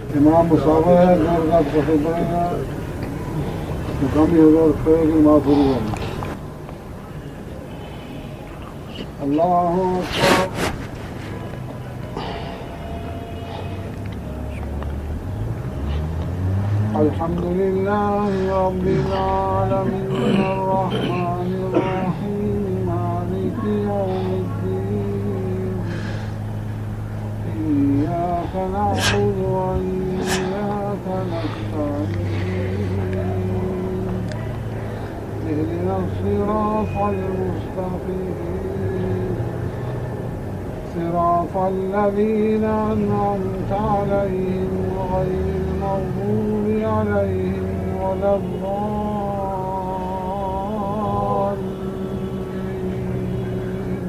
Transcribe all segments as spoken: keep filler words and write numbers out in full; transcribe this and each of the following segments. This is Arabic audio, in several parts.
امام مسابقه ہے دور کا فصل بنے گا مقامی حضور خیر معفور ہوگا اللہ اکبر الحمد لله رب العالمين الرحمن الرحيم مالك يوم الدين إياك نعبد وإياك نستعين اهدنا الصراط المستقيم صراط الذين أنعمت عليهم غير المغضوب عليهم ولا الضالين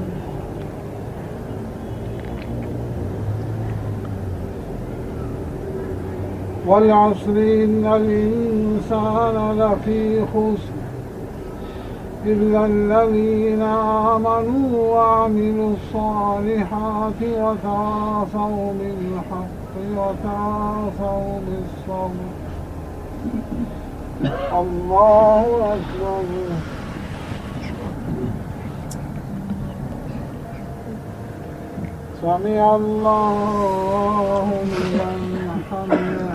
والعصر إن الإنسان لفي خسر إلا الذين آمنوا وعملوا الصالحات وتواصوا بالحق وتواصوا بالصبر الله أكبر سمع الله لمن حمده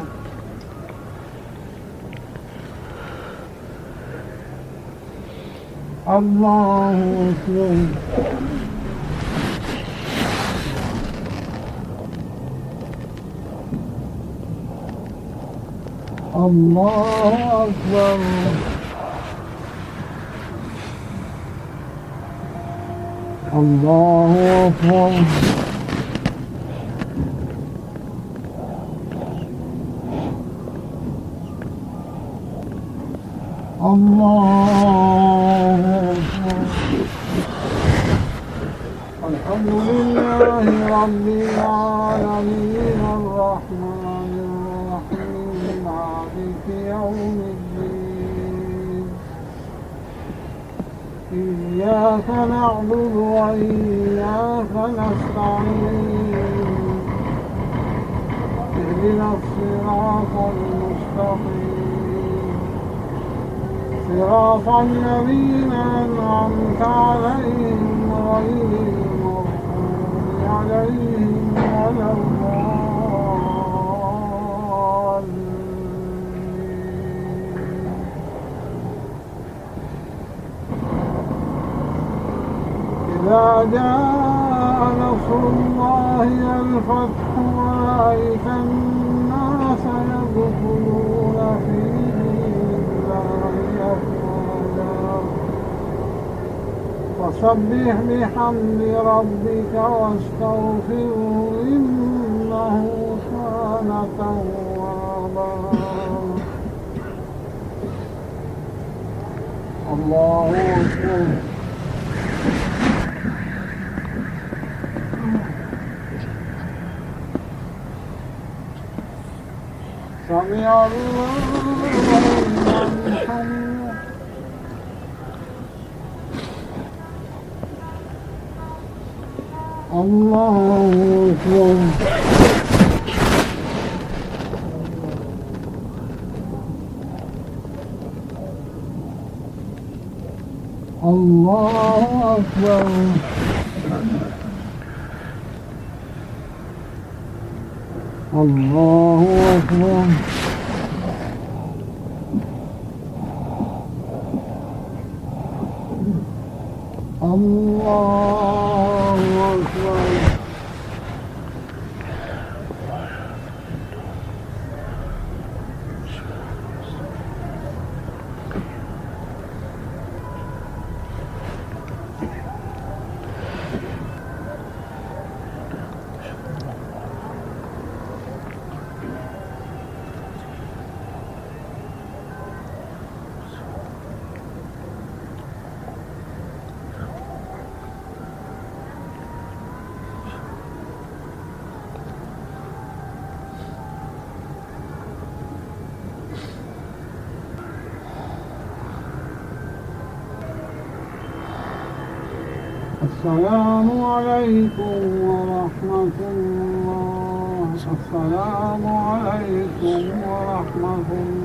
الله أكبر الله أكبر الله أكبر الله أكبر الحمد لله رب العالمين الرحمن الرحيم مالك يوم الدين إياك نعبد وإياك نستعين اهدنا الصراط المستقيم صراط الذين أنعمت عليهم غير المغضوب عليهم ولا الضالين إذا جاء نصر الله والفتح ورأيت الناس يدخلون في فسبح بحمد ربك واستغفره إنه كان توابا الله أكبر سمع الله لمن حمده الله أكبر الله أكبر الله أكبر الله أكبر السلام عليكم ورحمة الله. السلام عليكم وهم